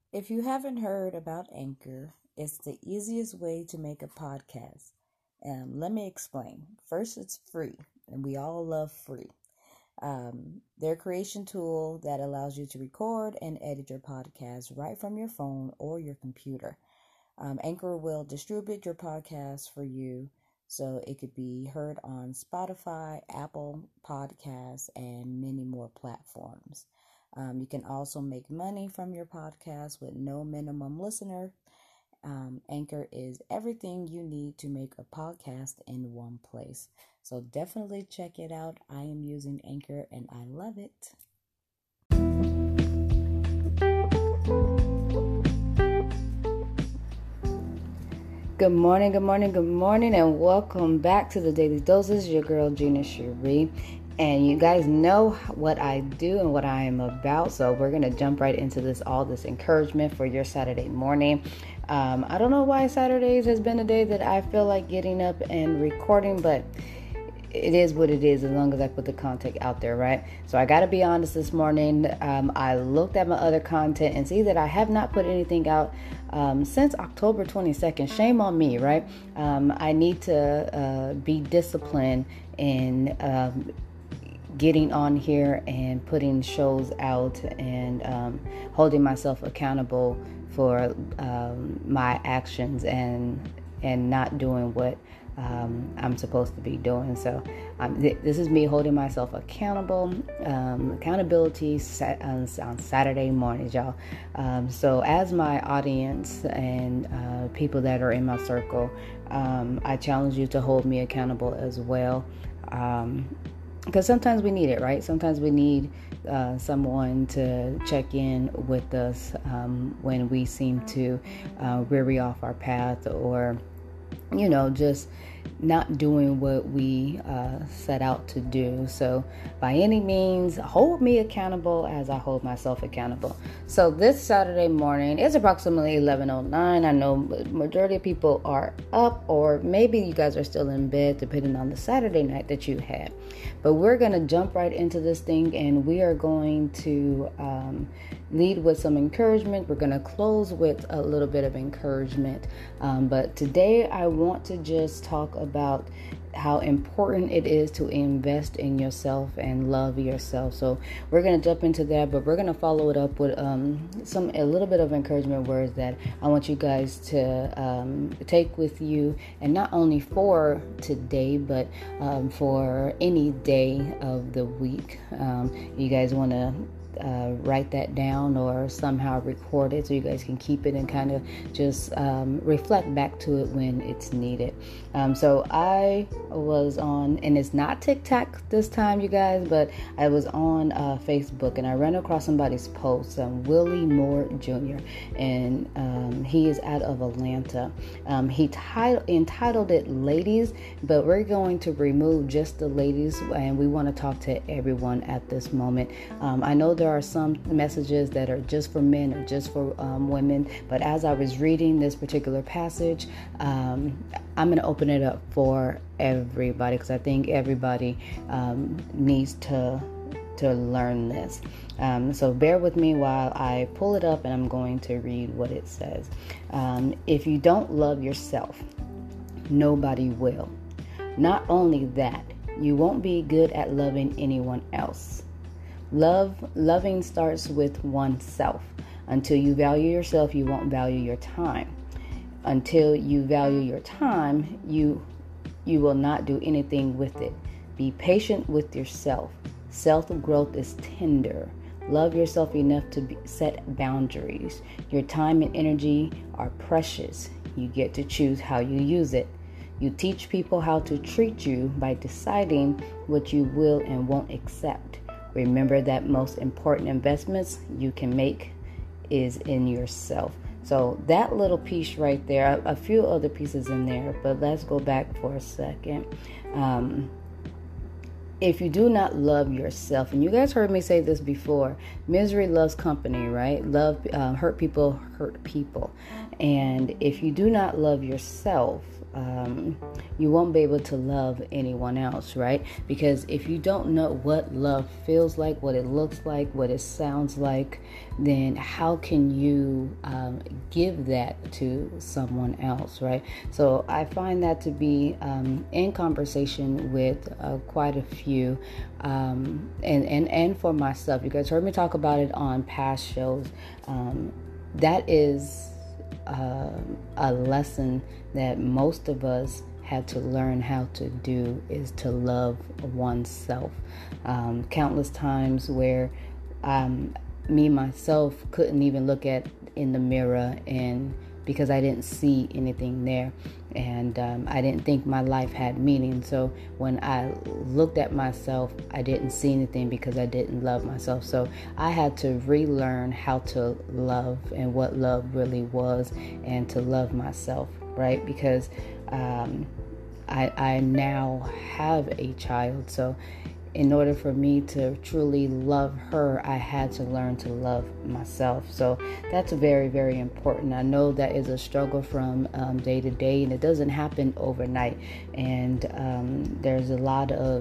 If you haven't heard about Anchor, it's the easiest way to make a podcast. Let me explain. First, it's free, and we all love free. Their creation tool that allows you to record and edit your podcast right from your phone or your computer. Anchor will distribute your podcast for you so it could be heard on Spotify, Apple Podcasts, and many more platforms. You can also make money from your podcast with no minimum listener. Anchor is everything you need to make a podcast in one place. So definitely check it out. I am using Anchor and I love it. Good morning, good morning, good morning, and welcome back to the Daily Doses. Your girl Gina Cherie, and you guys know what I do and what I am about. So we're gonna jump right into all this encouragement for your Saturday morning. I don't know why Saturdays has been a day that I feel like getting up and recording, but it is what it is as long as I put the content out there, right? So I got to be honest this morning. I looked at my other content and see that I have not put anything out since October 22nd. Shame on me, right? I need to be disciplined in getting on here and putting shows out and holding myself accountable for my actions and not doing what I'm supposed to be doing. So this is me holding myself accountable. Accountability on Saturday mornings, y'all. So as my audience and people that are in my circle, I challenge you to hold me accountable as well. Because sometimes we need it, right? Sometimes we need someone to check in with us when we seem to weary off our path, or just not doing what we set out to do. So by any means, hold me accountable as I hold myself accountable. So this Saturday morning, it's approximately 11:09. I know majority of people are up, or maybe you guys are still in bed, depending on the Saturday night that you had. But we're going to jump right into this thing, and we are going to lead with some encouragement. We're going to close with a little bit of encouragement. But today I want to just talk about how important it is to invest in yourself and love yourself. So we're going to jump into that, but we're going to follow it up with a little bit of encouragement words that I want you guys to take with you, and not only for today, but for any day of the week. You guys want to write that down or somehow record it so you guys can keep it and kind of just reflect back to it when it's needed. So I was on, and it's not TikTok this time, you guys, but I was on Facebook, and I ran across somebody's post, Willie Moore Jr., and he is out of Atlanta. He entitled it Ladies, but we're going to remove just the ladies, and we want to talk to everyone at this moment. I know there are some messages that are just for men or just for women, but as I was reading this particular passage, I'm going to open it up for everybody, because I think everybody needs to learn this. So bear with me while I pull it up, and I'm going to read what it says. If you don't love yourself, nobody will. Not only that, you won't be good at loving anyone else. Loving starts with oneself. Until you value yourself, you won't value your time. Until you value your time, you will not do anything with it. Be patient with yourself. Self-growth is tender. Love yourself enough to set boundaries. Your time and energy are precious. You get to choose how you use it. You teach people how to treat you by deciding what you will and won't accept. Remember that most important investments you can make is in yourself. So that little piece right there, a few other pieces in there, but let's go back for a second. if you do not love yourself, and you guys heard me say this before, misery loves company, right? Hurt people hurt people. And if you do not love yourself, you won't be able to love anyone else, right? Because if you don't know what love feels like, what it looks like, what it sounds like, then how can you give that to someone else, right? So I find that to be in conversation with quite a few, and for myself. You guys heard me talk about it on past shows. That is a lesson that most of us had to learn how to do, is to love oneself. Countless times where me myself couldn't even look at in the mirror, and because I didn't see anything there, and I didn't think my life had meaning. So when I looked at myself, I didn't see anything because I didn't love myself. So I had to relearn how to love and what love really was, and to love myself, right? Because I now have a child. So in order for me to truly love her, I had to learn to love myself. So that's very, very important. I know that is a struggle from day to day, and it doesn't happen overnight. And there's a lot of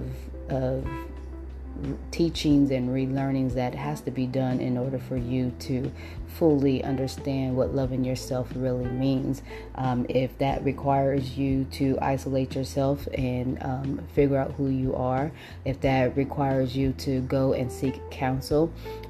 teachings and relearnings that has to be done in order for you to fully understand what loving yourself really means. If that requires you to isolate yourself and figure out who you are, if that requires you to go and seek counsel,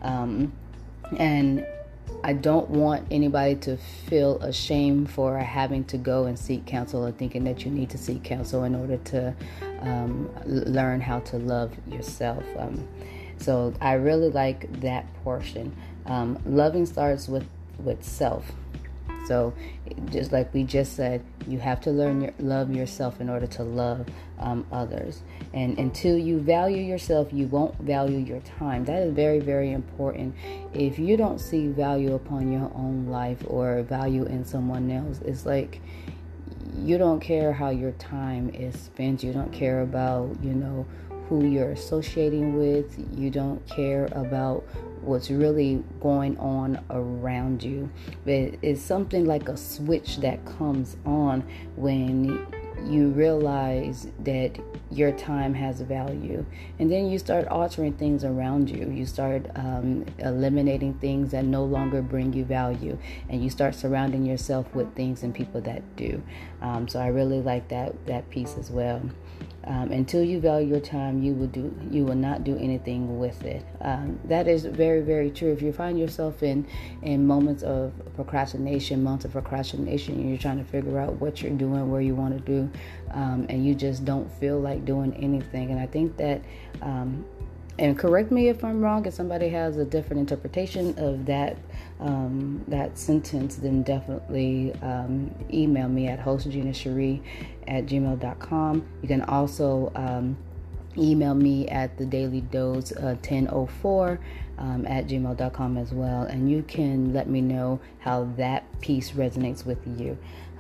and I don't want anybody to feel ashamed for having to go and seek counsel, or thinking that you need to seek counsel in order to learn how to love yourself. So I really like that portion. Loving starts with self. So just like we just said, you have to love yourself in order to love others. And until you value yourself, you won't value your time. That is very, very important. If you don't see value upon your own life or value in someone else, it's like you don't care how your time is spent. You don't care about, who you're associating with. You don't care about what's really going on around you. But it's something like a switch that comes on when you realize that your time has value, and then you start altering things around you. You start eliminating things that no longer bring you value, and you start surrounding yourself with things and people that do. So I really like that piece as well. Until you value your time, you will not do anything with it. That is very, very true. If you find yourself in moments of procrastination, months of procrastination, and you're trying to figure out what you're doing, where you want to do, and you just don't feel like doing anything. And I think that, and correct me if I'm wrong, if somebody has a different interpretation of that sentence, then definitely email me at hostginacherie@gmail.com. You can also email me at thedailydose1004 at gmail.com as well, and you can let me know how that piece resonates with you.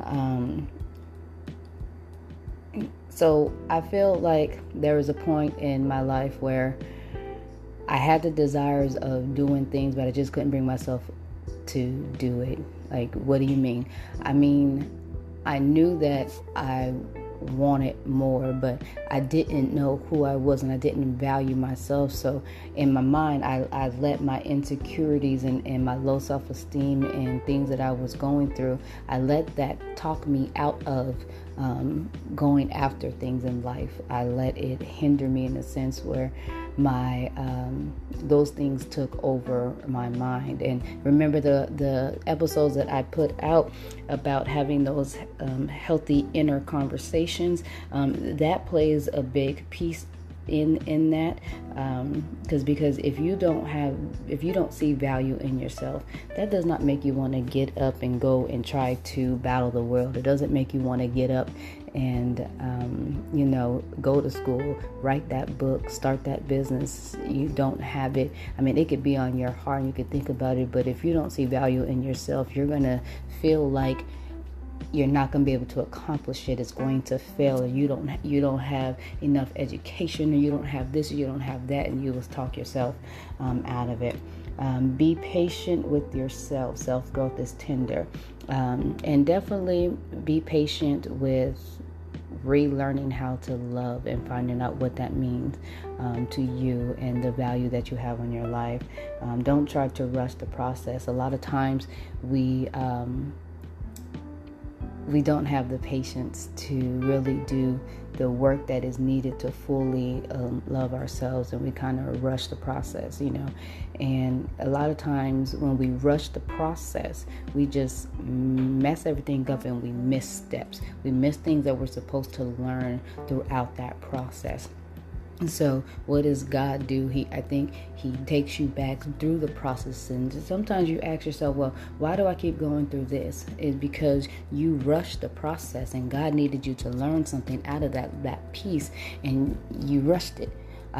So I feel like there was a point in my life where I had the desires of doing things, but I just couldn't bring myself to do it. Like, what do you mean? I mean, I knew that I wanted more, but I didn't know who I was, and I didn't value myself. So in my mind, I let my insecurities and my low self-esteem and things that I was going through, I let that talk me out of going after things in life. I let it hinder me in a sense where my those things took over my mind. And remember the episodes that I put out about having those healthy inner conversations, that plays a big piece in that, because if you don't see value in yourself, that does not make you want to get up and go and try to battle the world. It doesn't make you want to get up and go to school, write that book, start that business. You don't have it. I mean, it could be on your heart and you could think about it, but if you don't see value in yourself, you're gonna feel like you're not going to be able to accomplish it. It's going to fail, or you don't have enough education, or you don't have this, or you don't have that, and you will talk yourself out of it. Be patient with yourself. Self-growth is tender. And definitely be patient with relearning how to love and finding out what that means to you and the value that you have in your life. Don't try to rush the process. A lot of times we don't have the patience to really do the work that is needed to fully love ourselves, and we kind of rush the process, and a lot of times when we rush the process, we just mess everything up, and we miss steps. We miss things that we're supposed to learn throughout that process. And so what does God do? I think he takes you back through the process. And sometimes you ask yourself, well, why do I keep going through this? It's because you rushed the process, and God needed you to learn something out of that piece, and you rushed it.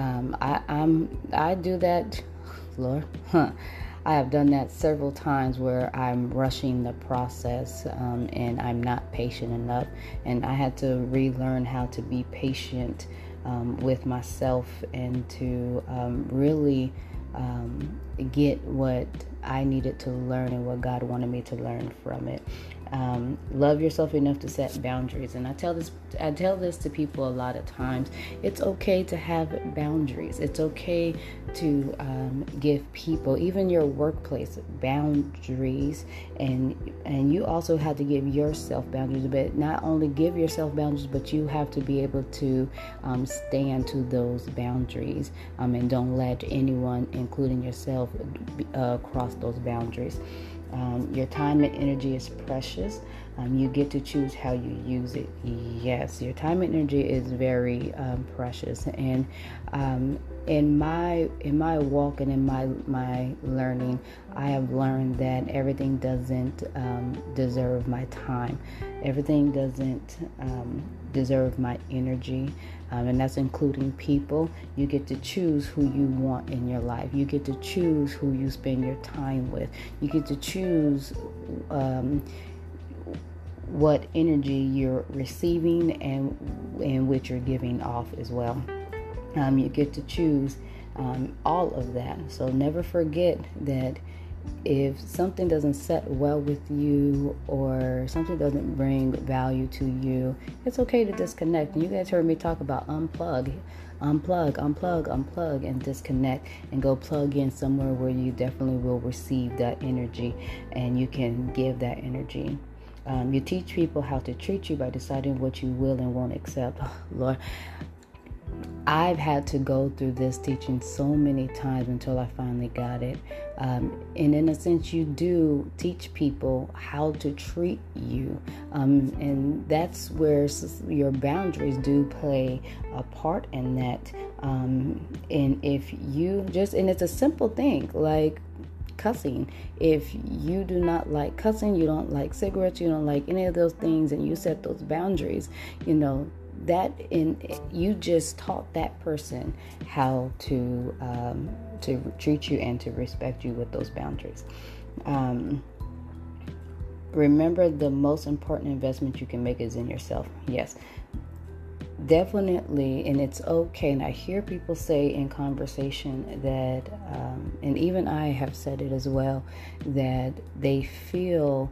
I do that, Lord. I have done that several times where I'm rushing the process, and I'm not patient enough. And I had to relearn how to be patient with myself, and to really get what I needed to learn and what God wanted me to learn from it. Love yourself enough to set boundaries. And I tell this to people a lot of times. It's okay to have boundaries. It's okay to give people, even your workplace, boundaries. And you also have to give yourself boundaries. But not only give yourself boundaries, but you have to be able to stand to those boundaries, and don't let anyone, including yourself, cross those boundaries. Your time and energy is precious. You get to choose how you use it. Yes, your time and energy is very precious. And in my walk and in my learning, I have learned that everything doesn't deserve my time. Everything doesn't deserve my energy. And that's including people. You get to choose who you want in your life. You get to choose who you spend your time with. You get to choose what energy you're receiving and which you're giving off as well. You get to choose all of that. So never forget that if something doesn't set well with you, or something doesn't bring value to you, it's okay to disconnect. And you guys heard me talk about unplug, and disconnect, and go plug in somewhere where you definitely will receive that energy, and you can give that energy. You teach people how to treat you by deciding what you will and won't accept. Oh, Lord, I've had to go through this teaching so many times until I finally got it. And in a sense, you do teach people how to treat you. And that's where your boundaries do play a part in that. And if you and it's a simple thing, like cussing. If you do not like cussing, you don't like cigarettes, you don't like any of those things, and you set those boundaries, that you just taught that person how to treat you and to respect you with those boundaries. Remember, the most important investment you can make is in yourself. Yes, definitely. And it's okay. And I hear people say in conversation that, and even I have said it as well, that they feel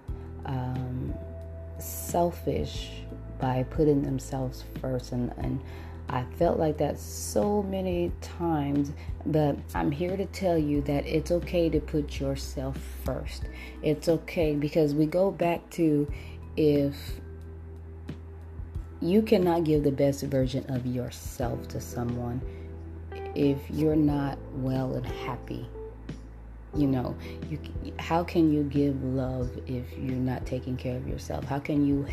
selfish by putting themselves first, and I felt like that so many times, but I'm here to tell you that it's okay to put yourself first. It's okay, because we go back to, if you cannot give the best version of yourself to someone if you're not well and happy. How can you give love if you're not taking care of yourself? How can you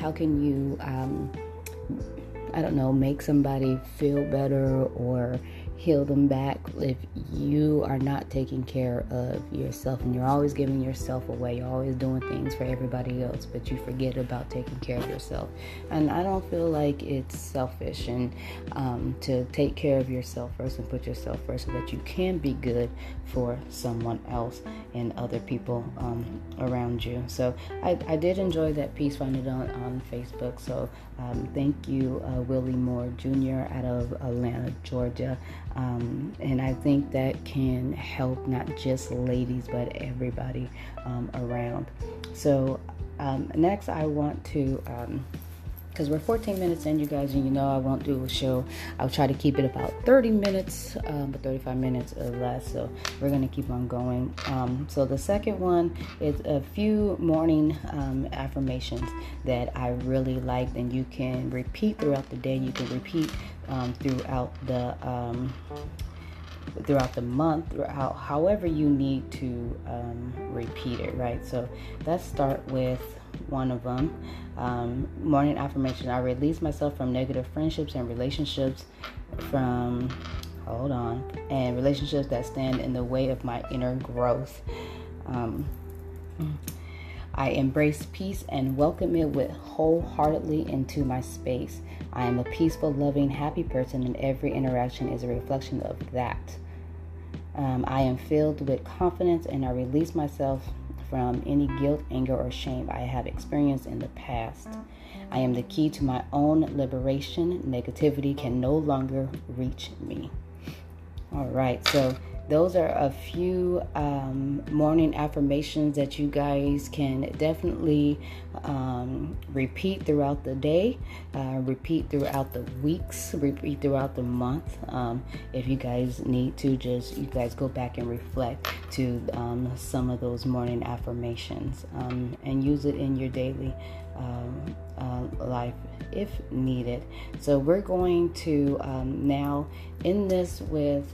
I don't know, make somebody feel better, or heal them back if you are not taking care of yourself, and you're always giving yourself away. You're always doing things for everybody else, but you forget about taking care of yourself. And I don't feel like it's selfish and to take care of yourself first and put yourself first so that you can be good for someone else and other people around you. So I did enjoy that piece, finding it on Facebook. So thank you, Willie Moore Jr. out of Atlanta, Georgia. And I think that can help not just ladies, but everybody around. So next I want to, because we're 14 minutes in, you guys, and I won't do a show. I'll try to keep it about 30 minutes, but 35 minutes or less. So we're going to keep on going. So the second one is a few morning affirmations that I really liked, and you can repeat throughout the day. You can repeat throughout the month, throughout however you need to repeat it, right? So let's start with one of them. Morning affirmation: I release myself from negative friendships and relationships relationships that stand in the way of my inner growth. I embrace peace and welcome it with wholeheartedly into my space. I am a peaceful, loving, happy person, and every interaction is a reflection of that. I am filled with confidence, and I release myself from any guilt, anger, or shame I have experienced in the past. I am the key to my own liberation. Negativity can no longer reach me. All right, so those are a few morning affirmations that you guys can definitely repeat throughout the day, repeat throughout the weeks, repeat throughout the month. If you guys need to, you guys go back and reflect to some of those morning affirmations and use it in your daily life if needed. So we're going to now end this with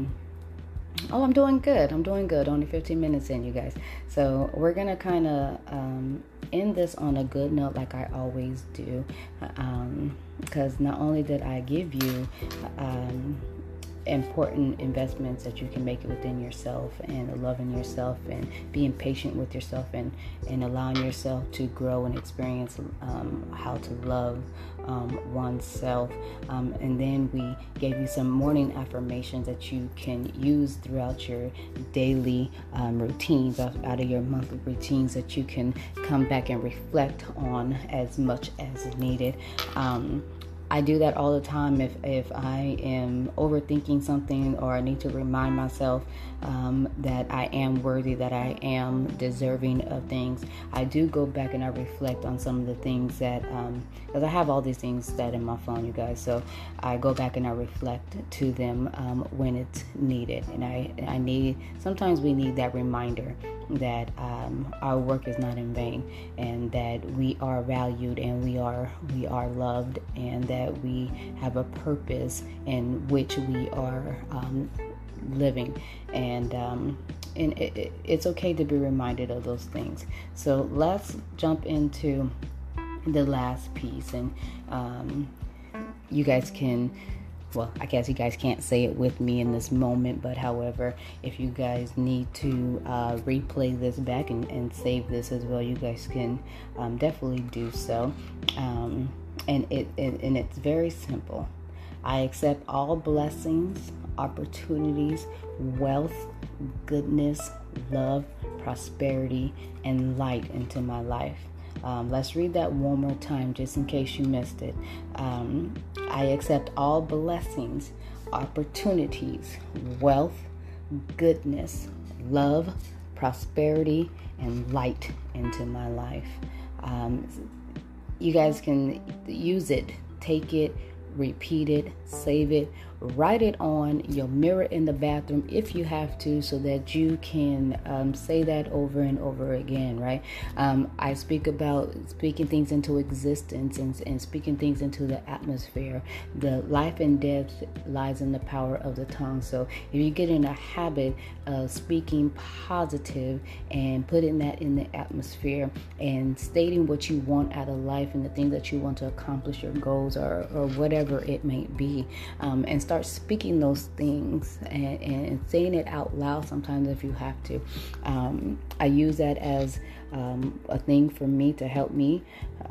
I'm doing good. Only 15 minutes in, you guys. So we're going to kind of end this on a good note like I always do. Because not only did I give you important investments that you can make within yourself, and loving yourself and being patient with yourself, and allowing yourself to grow and experience how to love oneself, and then we gave you some morning affirmations that you can use throughout your daily routines, out of your monthly routines, that you can come back and reflect on as much as needed. I do that all the time if I am overthinking something, or I need to remind myself that I am worthy, that I am deserving of things. I do go back and I reflect on some of the things that, because I have all these things set in my phone, you guys, so I go back and I reflect to them when it's needed. And sometimes we need that reminder that our work is not in vain, and that we are valued, and we are loved, and that we have a purpose in which we are living, and it's okay to be reminded of those things. So let's jump into the last piece, and you guys can, well, I guess you guys can't say it with me in this moment, but however, if you guys need to replay this back and save this as well, you guys can definitely do so. And it's very simple. I accept all blessings, opportunities, wealth, goodness, love, prosperity, and light into my life. Let's read that one more time just in case you missed it. I accept all blessings, opportunities, wealth, goodness, love, prosperity, and light into my life. You guys can use it, take it, repeat it, save it, write it on your mirror in the bathroom if you have to, so that you can say that over and over again, right? I speak about speaking things into existence and speaking things into the atmosphere. The life and death lies in the power of the tongue. So if you get in a habit of speaking positive and putting that in the atmosphere and stating what you want out of life and the things that you want to accomplish, your goals or whatever it may be, and start speaking those things and saying it out loud sometimes if you have to. I use that as a thing for me to help me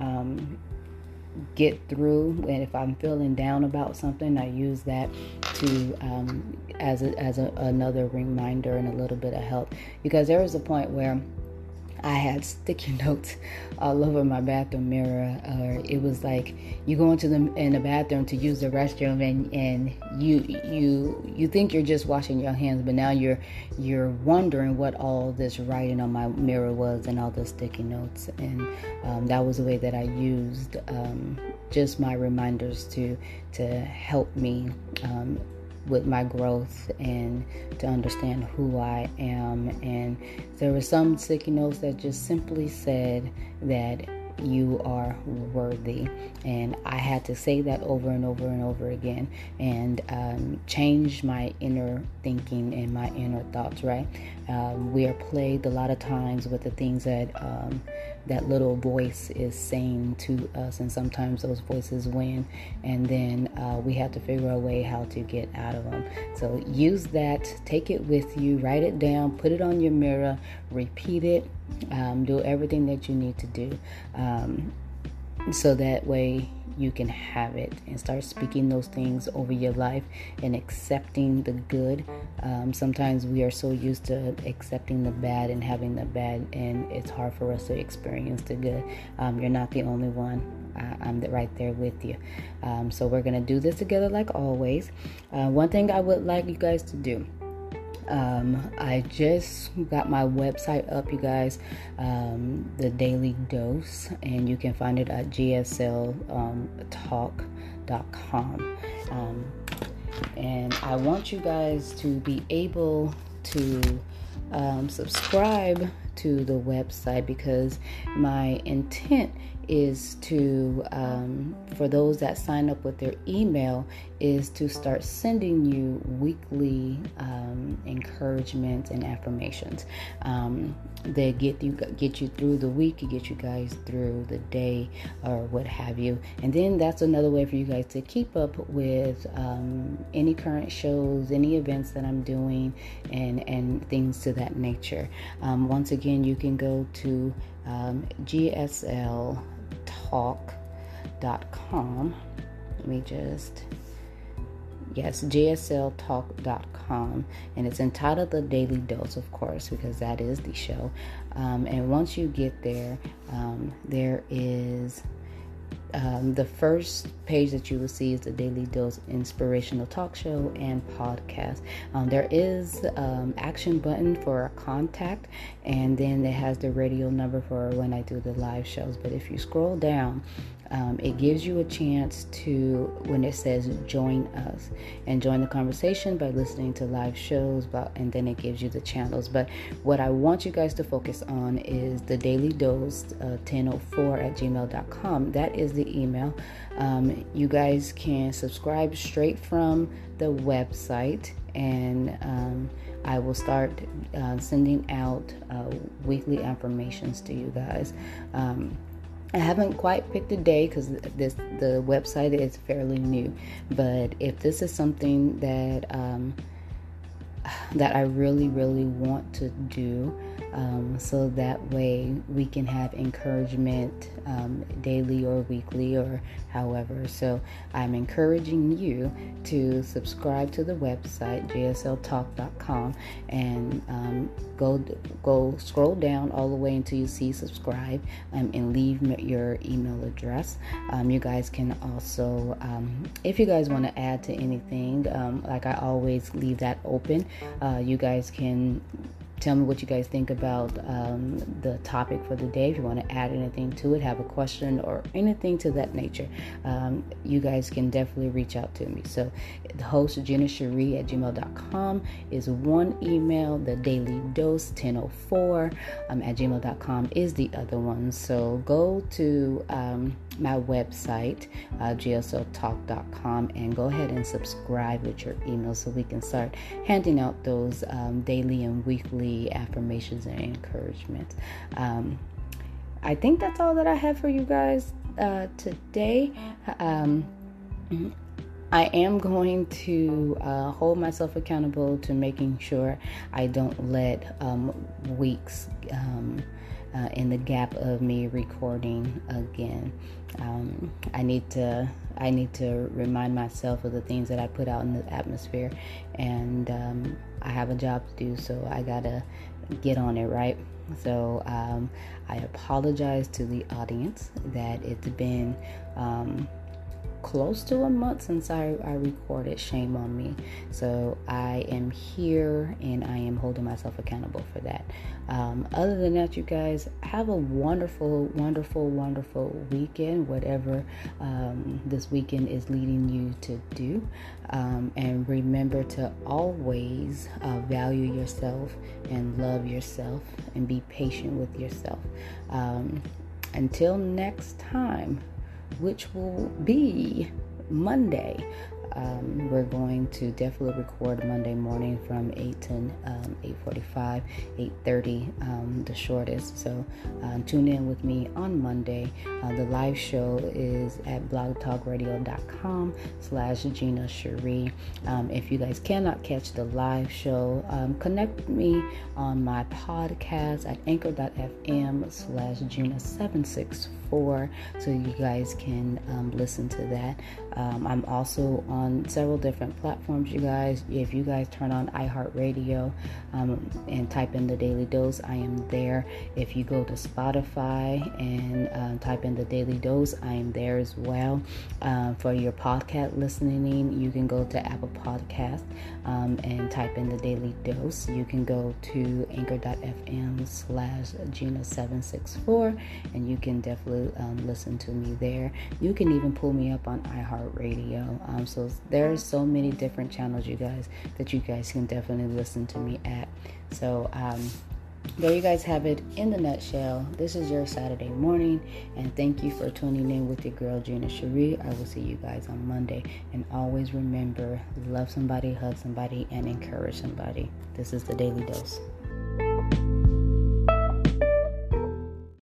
get through. And if I'm feeling down about something, I use that to as another reminder and a little bit of help, because there was a point where I had sticky notes all over my bathroom mirror. It was like you go in the bathroom to use the restroom, and you think you're just washing your hands, but now you're wondering what all this writing on my mirror was and all the sticky notes. And that was the way that I used just my reminders to help me with my growth and to understand who I am. And there were some sticky notes that just simply said that you are worthy, and I had to say that over and over and over again, and change my inner thinking and my inner thoughts, right? We are plagued a lot of times with the things that that little voice is saying to us, and sometimes those voices win, and then we have to figure a way how to get out of them. So use that, take it with you, write it down, put it on your mirror, repeat it, do everything that you need to do, so that way you can have it and start speaking those things over your life and accepting the good. Sometimes we are so used to accepting the bad and having the bad, and it's hard for us to experience the good. You're not the only one. I'm right there with you. So we're going to do this together like always. One thing I would like you guys to do, I just got my website up, you guys, the Daily Dose, and you can find it at gsltalk.com. And I want you guys to be able to subscribe to the website, because my intent is to, for those that sign up with their email, is to start sending you weekly encouragement and affirmations. They get you through the week, get you guys through the day, or what have you. And then that's another way for you guys to keep up with any current shows, any events that I'm doing, and things to that nature. Once again, you can go to gsltalk.com. gsltalk.com, and it's entitled The Daily Dose, of course, because that is the show. And once you get there, there is the first page that you will see is the Daily Dose Inspirational Talk Show and Podcast. There is action button for a contact, and then it has the radio number for when I do the live shows. But if you scroll down, it gives you a chance to, when it says join us, and join the conversation by listening to live shows, and then it gives you the channels. But what I want you guys to focus on is the Daily Dose 1004@gmail.com. That is the email. You guys can subscribe straight from the website, and I will start sending out weekly affirmations to you guys. I haven't quite picked a day because the website is fairly new, but if this is something that I really, really want to do, so that way we can have encouragement daily or weekly or however. So I'm encouraging you to subscribe to the website, gsltalk.com, and go scroll down all the way until you see subscribe, and leave your email address. You guys can also, if you guys want to add to anything, like I always leave that open. You guys can tell me what you guys think about the topic for the day. If you want to add anything to it, have a question or anything to that nature, you guys can definitely reach out to me. So the host, GinaCherie@gmail.com, is one email. The Daily Dose 1004 @gmail.com is the other one. So go to my website, gsltalk.com, and go ahead and subscribe with your email so we can start handing out those daily and weekly affirmations and encouragement. I think that's all that I have for you guys today. I am going to hold myself accountable to making sure I don't let weeks in the gap of me recording again. I need to remind myself of the things that I put out in the atmosphere, and I have a job to do, so I gotta get on it, right? So I apologize to the audience that it's been close to a month since I recorded. Shame on me. So I am here and I am holding myself accountable for that. Other than that, you guys have a wonderful, wonderful, wonderful weekend, whatever this weekend is leading you to do. And remember to always value yourself and love yourself and be patient with yourself. Until next time, which will be Monday. We're going to definitely record Monday morning from 8 to 8:45, 8:30, the shortest. So tune in with me on Monday. The live show is at blogtalkradio.com/Gina Cherie. If you guys cannot catch the live show, connect with me on my podcast at anchor.fm/Gina764 so you guys can listen to that. I'm also on several different platforms, you guys. If you guys turn on iHeartRadio and type in The Daily Dose, I am there. If you go to Spotify and type in The Daily Dose, I am there as well. For your podcast listening, you can go to Apple Podcast and type in The Daily Dose. You can go to anchor.fm/Gina764 and you can definitely listen to me there. You can even pull me up on iHeartRadio. So there's so many different channels, you guys, that you guys can definitely listen to me at. So there you guys have it in the nutshell. This is your Saturday morning, and thank you for tuning in with your girl Gina Cherie. I will see you guys on Monday, and always remember, love somebody, hug somebody, and encourage somebody. This is The Daily Dose.